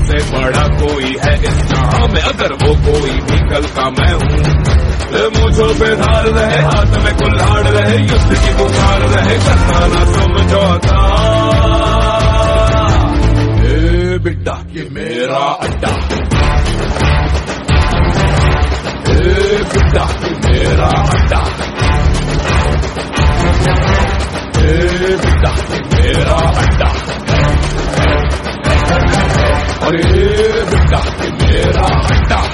मुझसे बड़ा कोई है इस जहां में, अगर वो कोई भी कल का मैं हूँ। मुझों पे धार रहे, हाथ में कुल्हाड़ रहे, युद्ध की पुकार रहे, करना ना समझौता। ए बिड्डा ये मेरा अड्डा, ए बिड्डा ये मेरा अड्डा, ए बिड्डा ये मेरा अड्डा, अरे बिड्डा ये मेरा अड्डा।